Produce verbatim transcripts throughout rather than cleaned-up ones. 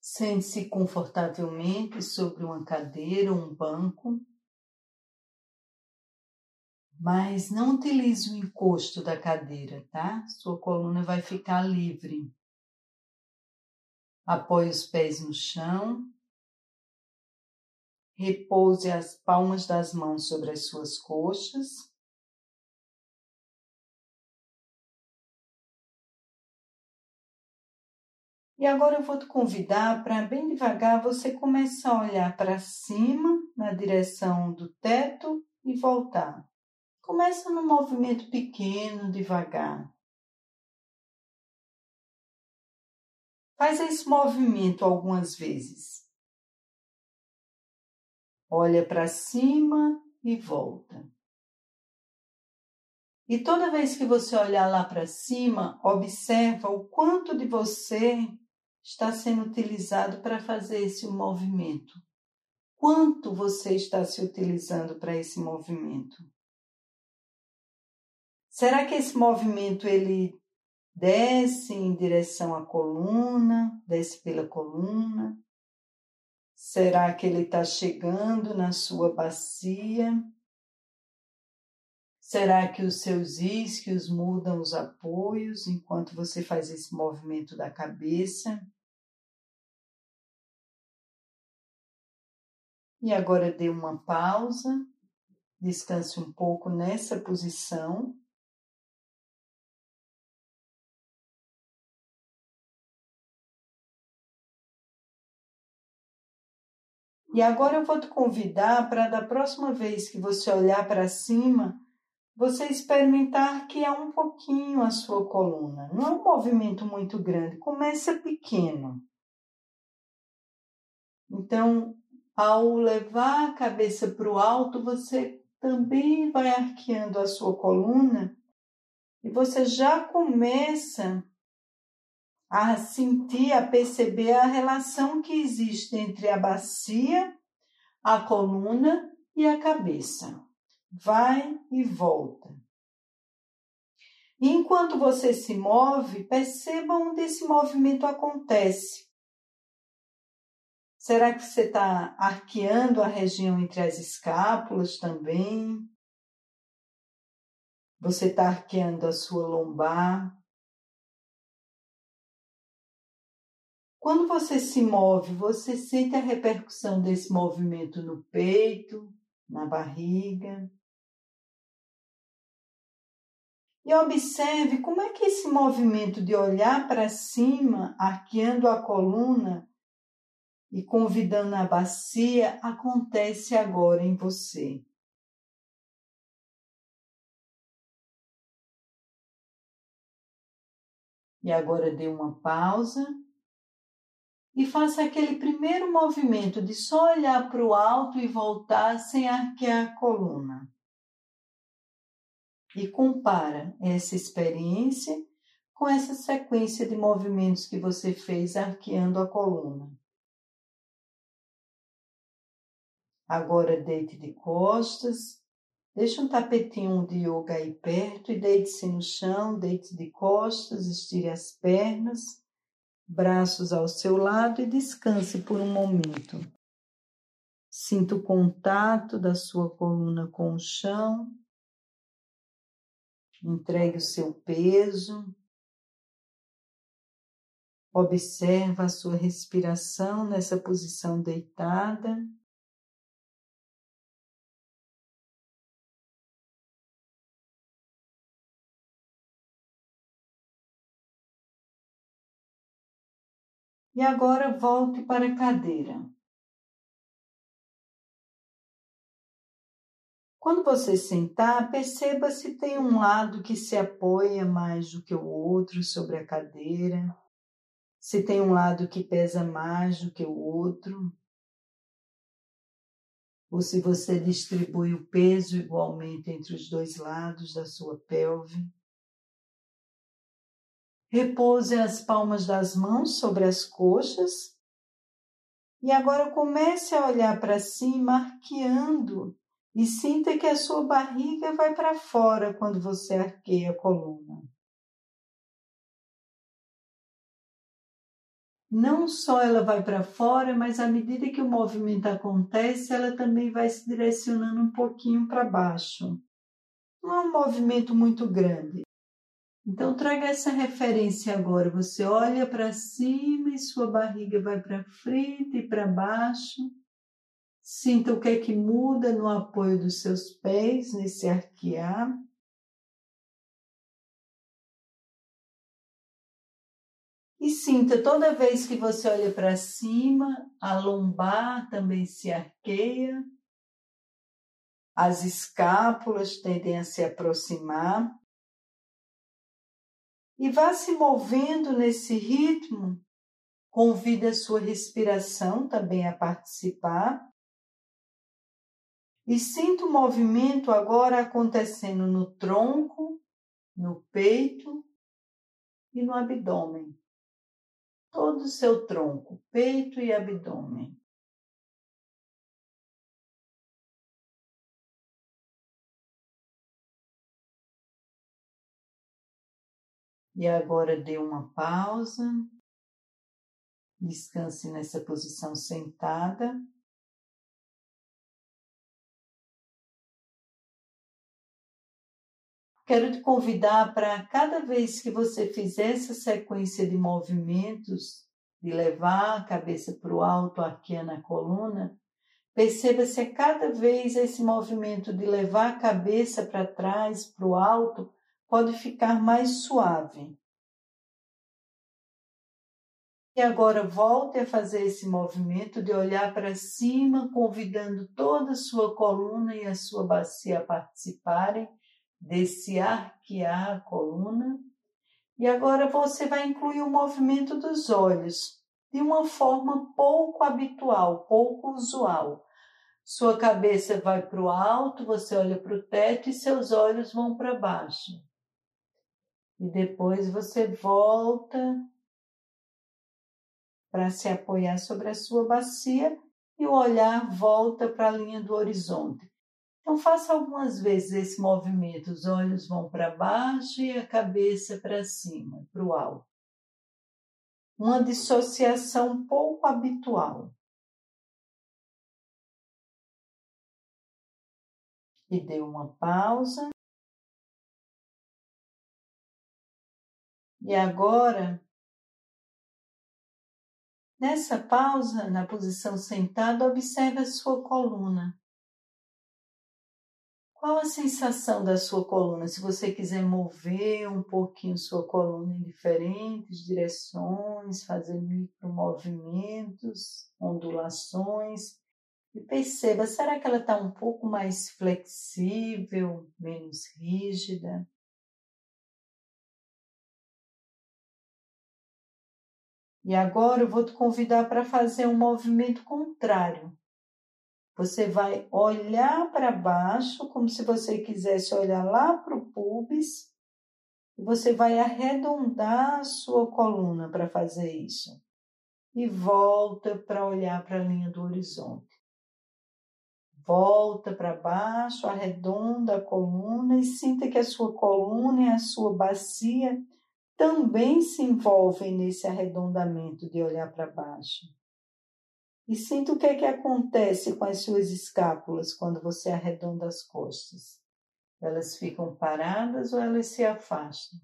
Sente-se confortavelmente sobre uma cadeira ou um banco, mas não utilize o encosto da cadeira, tá? Sua coluna vai ficar livre. Apoie os pés no chão, repouse as palmas das mãos sobre as suas coxas. E agora eu vou te convidar para, bem devagar, você começar a olhar para cima, na direção do teto e voltar. Começa num movimento pequeno, devagar. Faz esse movimento algumas vezes. Olha para cima e volta. E toda vez que você olhar lá para cima, observa o quanto de você está sendo utilizado para fazer esse movimento. Quanto você está se utilizando para esse movimento? Será que esse movimento ele desce em direção à coluna, desce pela coluna? Será que ele está chegando na sua bacia? Será que os seus isquios mudam os apoios enquanto você faz esse movimento da cabeça? E agora dê uma pausa, descanse um pouco nessa posição. E agora eu vou te convidar para, da próxima vez que você olhar para cima, você experimentar arquear um pouquinho a sua coluna. Não é um movimento muito grande, começa pequeno. Então, ao levar a cabeça para o alto, você também vai arqueando a sua coluna e você já começa a sentir, a perceber a relação que existe entre a bacia, a coluna e a cabeça. Vai e volta. E enquanto você se move, perceba onde esse movimento acontece. Será que você está arqueando a região entre as escápulas também? Você está arqueando a sua lombar? Quando você se move, você sente a repercussão desse movimento no peito, na barriga? E observe como é que esse movimento de olhar para cima, arqueando a coluna e convidando a bacia, acontece agora em você. E agora dê uma pausa e faça aquele primeiro movimento de só olhar para o alto e voltar sem arquear a coluna. E compara essa experiência com essa sequência de movimentos que você fez arqueando a coluna. Agora deite de costas, deixe um tapetinho de yoga aí perto e deite-se no chão, deite de costas, estire as pernas, braços ao seu lado e descanse por um momento. Sinta o contato da sua coluna com o chão. Entregue o seu peso. Observa a sua respiração nessa posição deitada. E agora volte para a cadeira. Quando você sentar, perceba se tem um lado que se apoia mais do que o outro sobre a cadeira, se tem um lado que pesa mais do que o outro, ou se você distribui o peso igualmente entre os dois lados da sua pelve. Repouse as palmas das mãos sobre as coxas e agora comece a olhar para cima, arqueando. E sinta que a sua barriga vai para fora quando você arqueia a coluna. não só ela vai para fora, mas à medida que o movimento acontece, ela também vai se direcionando um pouquinho para baixo. Não é um movimento muito grande. Então, traga essa referência agora. Você olha para cima e sua barriga vai para frente e para baixo. Sinta o que é que muda no apoio dos seus pés, nesse arquear. E sinta, toda vez que você olha para cima, a lombar também se arqueia. As escápulas tendem a se aproximar. E vá se movendo nesse ritmo. Convida a sua respiração também a participar. E sinta o movimento agora acontecendo no tronco, no peito e no abdômen. Todo o seu tronco, peito e abdômen. E agora dê uma pausa. Descanse nessa posição sentada. Quero te convidar para cada vez que você fizer essa sequência de movimentos, de levar a cabeça para o alto, arqueando a coluna, perceba se a cada vez esse movimento de levar a cabeça para trás, para o alto, pode ficar mais suave. E agora volte a fazer esse movimento de olhar para cima, convidando toda a sua coluna e a sua bacia a participarem desse arquear a coluna. E agora você vai incluir o movimento dos olhos, de uma forma pouco habitual, pouco usual. Sua cabeça vai para o alto, você olha para o teto e seus olhos vão para baixo. E depois você volta para se apoiar sobre a sua bacia e o olhar volta para a linha do horizonte. Então, faça algumas vezes esse movimento. Os olhos vão para baixo e a cabeça para cima, para o alto. Uma dissociação pouco habitual. E dê uma pausa. E agora, nessa pausa, na posição sentada, observe a sua coluna. Qual a sensação da sua coluna? Se você quiser mover um pouquinho sua coluna em diferentes direções, fazer micromovimentos, ondulações, e perceba, será que ela está um pouco mais flexível, menos rígida? E agora eu vou te convidar para fazer um movimento contrário. Você vai olhar para baixo, como se você quisesse olhar lá para o pubis, e você vai arredondar a sua coluna para fazer isso. E volta para olhar para a linha do horizonte. Volta para baixo, arredonda a coluna e sinta que a sua coluna e a sua bacia também se envolvem nesse arredondamento de olhar para baixo. E sinta o que é que acontece com as suas escápulas quando você arredonda as costas. Elas ficam paradas ou elas se afastam?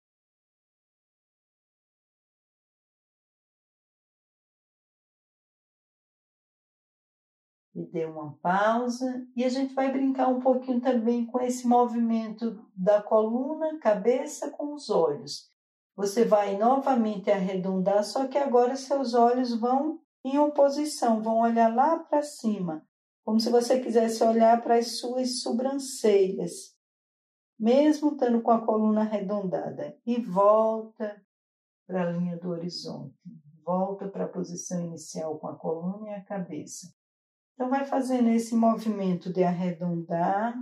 E dê uma pausa. E a gente vai brincar um pouquinho também com esse movimento da coluna, cabeça com os olhos. Você vai novamente arredondar, só que agora seus olhos vão em oposição, vão olhar lá para cima, como se você quisesse olhar para as suas sobrancelhas, mesmo estando com a coluna arredondada. E volta para a linha do horizonte, volta para a posição inicial com a coluna e a cabeça. Então, vai fazendo esse movimento de arredondar.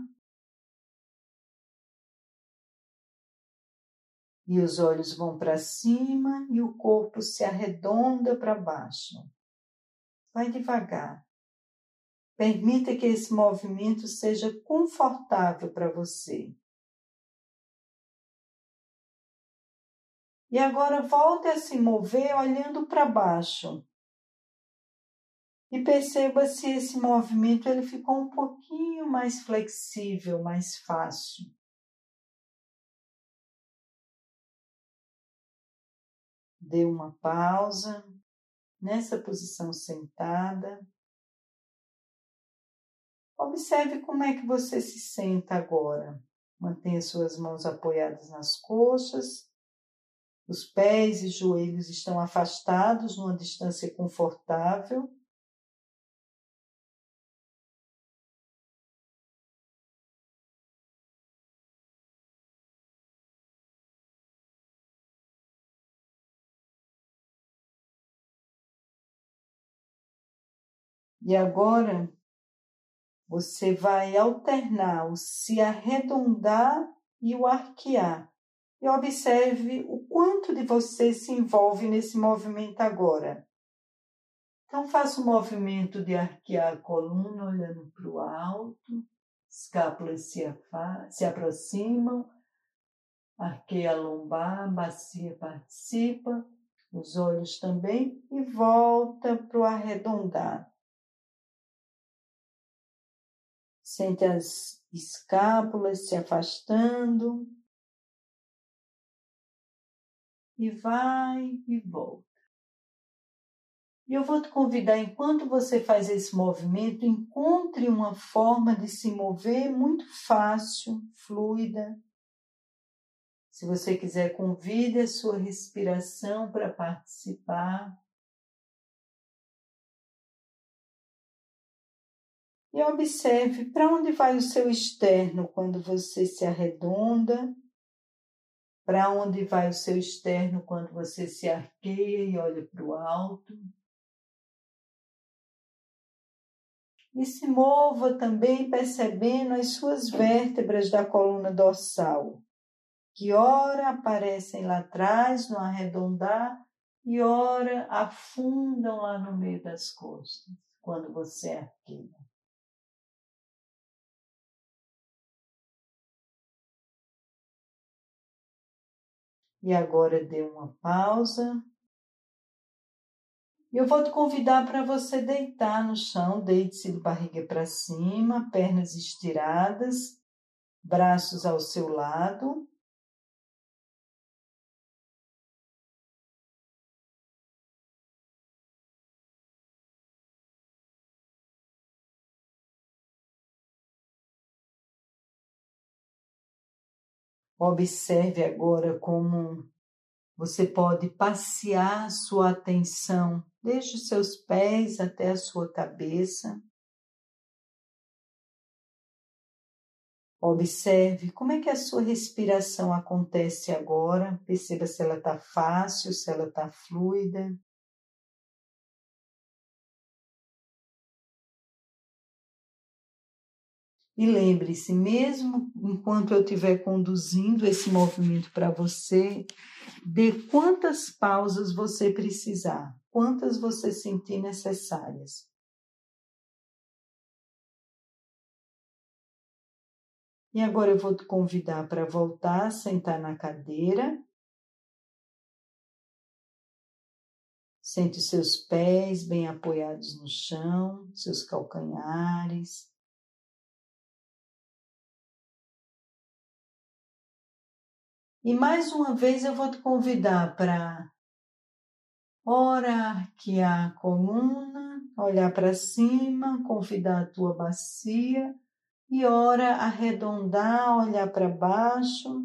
E os olhos vão para cima e o corpo se arredonda para baixo. Vai devagar. Permita que esse movimento seja confortável para você. E agora volte a se mover olhando para baixo. E perceba se esse movimento ele ficou um pouquinho mais flexível, mais fácil. Dê uma pausa nessa posição sentada. Observe como é que você se senta agora. Mantenha suas mãos apoiadas nas coxas. Os pés e joelhos estão afastados numa distância confortável. E agora, você vai alternar o se arredondar e o arquear. E observe o quanto de você se envolve nesse movimento agora. Então, faça o movimento de arquear a coluna, olhando para o alto. Escápulas se, se aproximam. Arqueia a lombar, bacia participa. Os olhos também. E volta para o arredondar. Sente as escápulas se afastando. E vai e volta. E eu vou te convidar, enquanto você faz esse movimento, encontre uma forma de se mover muito fácil, fluida. Se você quiser, convide a sua respiração para participar. E observe para onde vai o seu externo quando você se arredonda. Para onde vai o seu externo quando você se arqueia e olha para o alto. E se mova também percebendo as suas vértebras da coluna dorsal, que ora aparecem lá atrás no arredondar e ora afundam lá no meio das costas, quando você arqueia. E agora dê uma pausa. E eu vou te convidar para você deitar no chão, deite-se de barriga para cima, pernas estiradas, braços ao seu lado. Observe agora como você pode passear sua atenção desde os seus pés até a sua cabeça. Observe como é que a sua respiração acontece agora. Perceba se ela está fácil, se ela está fluida. E lembre-se, mesmo enquanto eu estiver conduzindo esse movimento para você, dê quantas pausas você precisar, quantas você sentir necessárias. E agora eu vou te convidar para voltar a sentar na cadeira. Sente os seus pés bem apoiados no chão, seus calcanhares. E mais uma vez eu vou te convidar para ora arquear a coluna, olhar para cima, convidar a tua bacia e ora arredondar, olhar para baixo.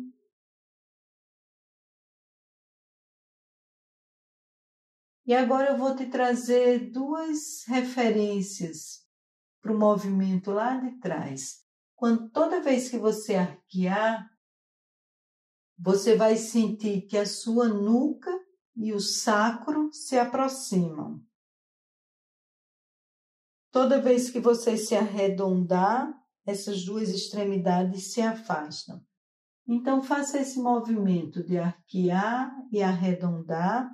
E agora eu vou te trazer duas referências para o movimento lá de trás. Quando toda vez que você arquear, você vai sentir que a sua nuca e o sacro se aproximam. Toda vez que você se arredondar, essas duas extremidades se afastam. Então, faça esse movimento de arquear e arredondar,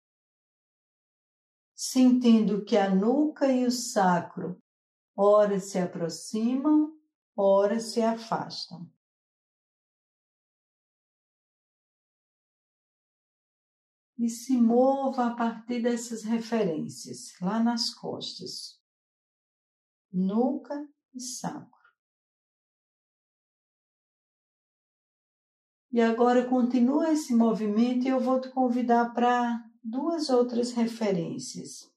sentindo que a nuca e o sacro ora se aproximam, ora se afastam. e se mova a partir dessas referências, lá nas costas, nuca e sacro. E agora continua esse movimento e eu vou te convidar para duas outras referências.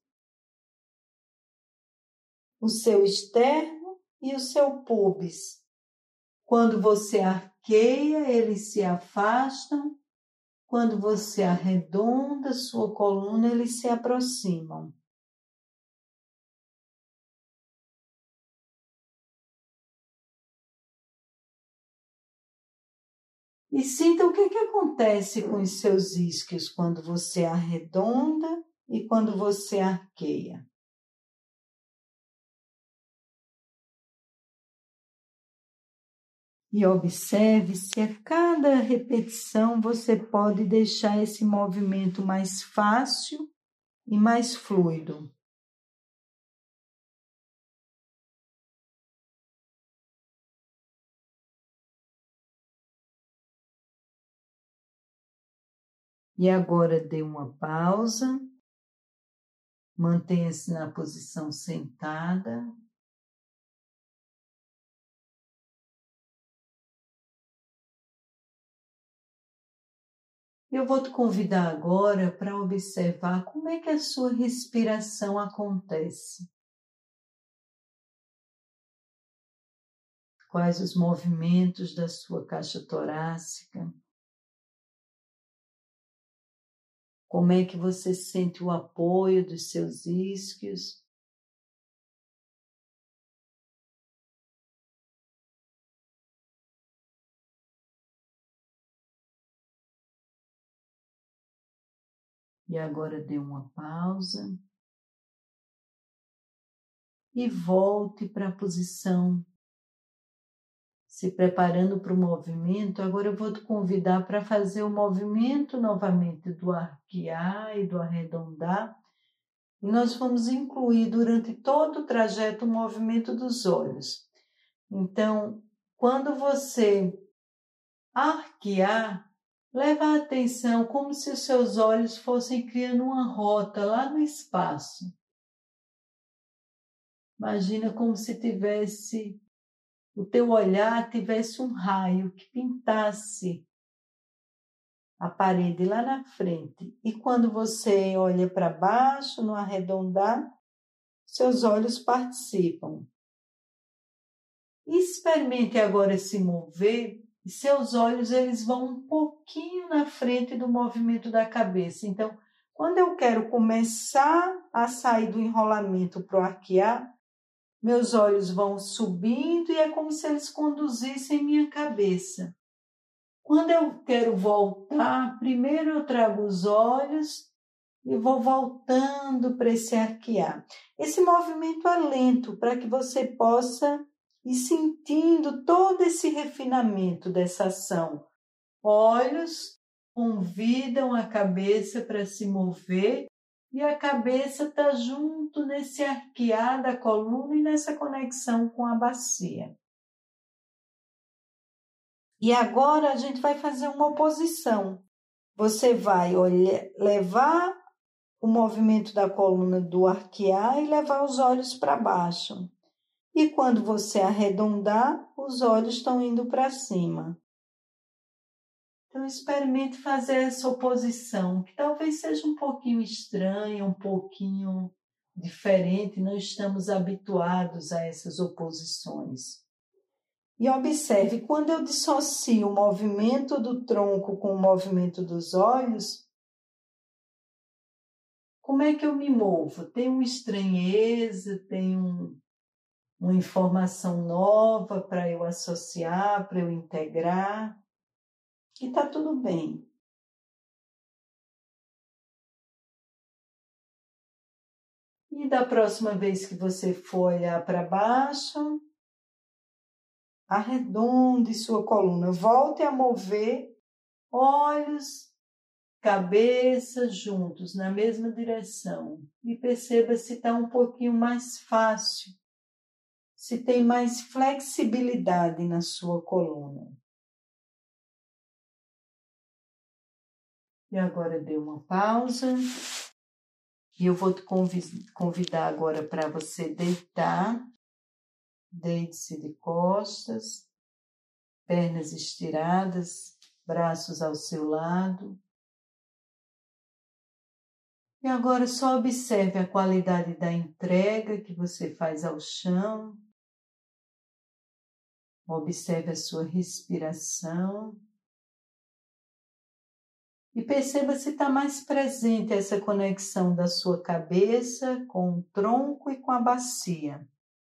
O seu externo e o seu pubis. Quando você arqueia, eles se afastam. Quando você arredonda sua coluna, eles se aproximam. E sinta o que, que acontece com os seus isquios quando você arredonda e quando você arqueia. E observe se a cada repetição você pode deixar esse movimento mais fácil e mais fluido. E agora dê uma pausa, mantenha-se na posição sentada. Eu vou te convidar agora para observar como é que a sua respiração acontece. Quais os movimentos da sua caixa torácica. Como é que você sente o apoio dos seus isquios? E agora dê uma pausa. E volte para a posição. Se preparando para o movimento, agora eu vou te convidar para fazer o movimento novamente do arquear e do arredondar. E nós vamos incluir durante todo o trajeto o movimento dos olhos. Então, quando você arquear, leva a atenção como se os seus olhos fossem criando uma rota lá no espaço. Imagina como se tivesse, o teu olhar tivesse um raio que pintasse a parede lá na frente. E quando você olha para baixo, no arredondar, seus olhos participam. Experimente agora se mover e seus olhos eles vão um pouquinho na frente do movimento da cabeça. Então, quando eu quero começar a sair do enrolamento para o arquear, meus olhos vão subindo e é como se eles conduzissem minha cabeça. Quando eu quero voltar, primeiro eu trago os olhos e vou voltando para esse arquear. Esse movimento é lento para que você possa ir sentindo todo esse refinamento dessa ação. Olhos convidam a cabeça para se mover e a cabeça está junto nesse arquear da coluna e nessa conexão com a bacia. E agora a gente vai fazer uma oposição. Você vai olhar, levar o movimento da coluna do arquear e levar os olhos para baixo. E quando você arredondar, os olhos estão indo para cima. Então, experimente fazer essa oposição, que talvez seja um pouquinho estranha, um pouquinho diferente, não estamos habituados a essas oposições. E observe, quando eu dissocio o movimento do tronco com o movimento dos olhos, como é que eu me movo? Tem uma estranheza, tem um, uma informação nova para eu associar, para eu integrar, e está tudo bem. E da próxima vez que você for olhar para baixo, arredonde sua coluna, volte a mover olhos, cabeça juntos na mesma direção e perceba se está um pouquinho mais fácil, se tem mais flexibilidade na sua coluna. E agora dê uma pausa. E eu vou te convidar agora para você deitar. Deite-se de costas, pernas estiradas, braços ao seu lado. E agora só observe a qualidade da entrega que você faz ao chão. Observe a sua respiração. E perceba se está mais presente essa conexão da sua cabeça com o tronco e com a bacia.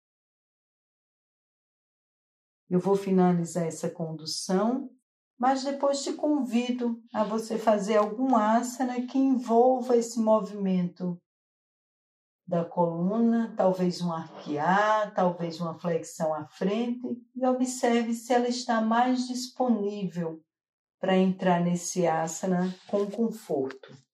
Eu vou finalizar essa condução, mas depois te convido a você fazer algum asana que envolva esse movimento da coluna, talvez um arquear, talvez uma flexão à frente, e observe se ela está mais disponível para entrar nesse asana com conforto.